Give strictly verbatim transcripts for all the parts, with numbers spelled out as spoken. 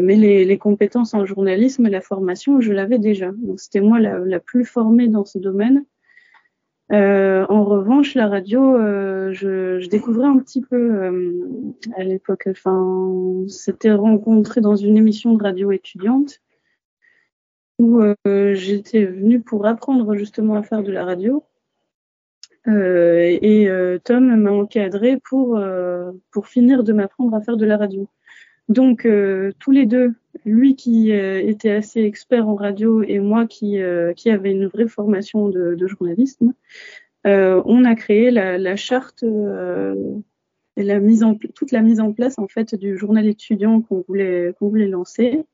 mais les, les compétences en journalisme et la formation, je l'avais déjà. Donc, c'était moi la, la plus formée dans ce domaine. Euh, en revanche, la radio, euh, je, je découvrais un petit peu euh, à l'époque. Enfin, on s'était rencontrés dans une émission de radio étudiante où euh, j'étais venue pour apprendre justement à faire de la radio. Euh, et euh, Tom m'a encadré pour, euh, pour finir de m'apprendre à faire de la radio. Donc, euh, tous les deux, lui qui euh, était assez expert en radio et moi qui, euh, qui avait une vraie formation de, de journalisme, euh, on a créé la, la charte euh, et la mise en, toute la mise en place en fait du journal étudiant qu'on voulait, qu'on voulait lancer.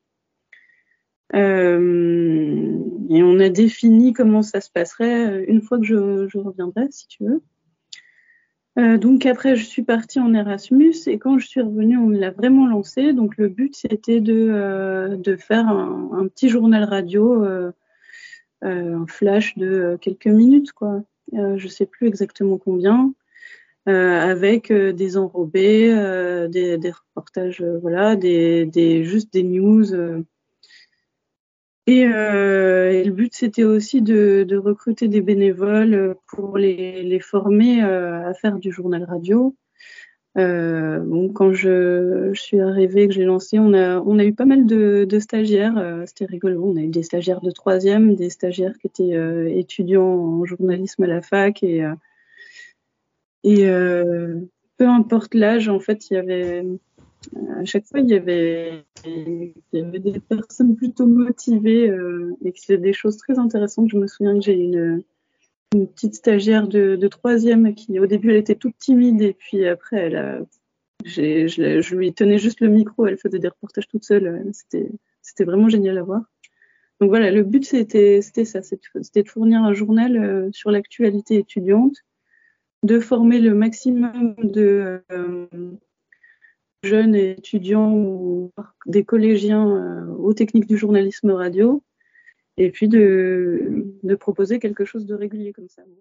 Euh, et on a défini comment ça se passerait une fois que je, je reviendrai, si tu veux. Euh, donc après, je suis partie en Erasmus et quand je suis revenue, on l'a vraiment lancé. Donc le but, c'était de, euh, de faire un, un petit journal radio, euh, euh, un flash de quelques minutes, quoi. Euh, je sais plus exactement combien, euh, avec euh, des enrobés, euh, des, des reportages, euh, voilà, des, des, juste des news. Euh, Et, euh, et le but, c'était aussi de, de recruter des bénévoles pour les, les former euh, à faire du journal radio. Euh, bon, quand je, je suis arrivée, que j'ai lancé, on a, on a eu pas mal de, de stagiaires. Euh, c'était rigolo. On a eu des stagiaires de troisième, des stagiaires qui étaient euh, étudiants en journalisme à la fac. Et, euh, et euh, peu importe l'âge, en fait, il y avait... À chaque fois, il y avait, il y avait des personnes plutôt motivées euh, et qui faisaient des choses très intéressantes. Je me souviens que j'ai une, une petite stagiaire de, de troisième qui, au début, elle était toute timide et puis après, elle a, j'ai, je, je lui tenais juste le micro, elle faisait des reportages toute seule. C'était, c'était vraiment génial à voir. Donc voilà, le but, c'était, c'était ça, c'était de fournir un journal euh, sur l'actualité étudiante, de former le maximum de... Euh, jeunes étudiants ou des collégiens euh, aux techniques du journalisme radio, et puis de, de proposer quelque chose de régulier comme ça.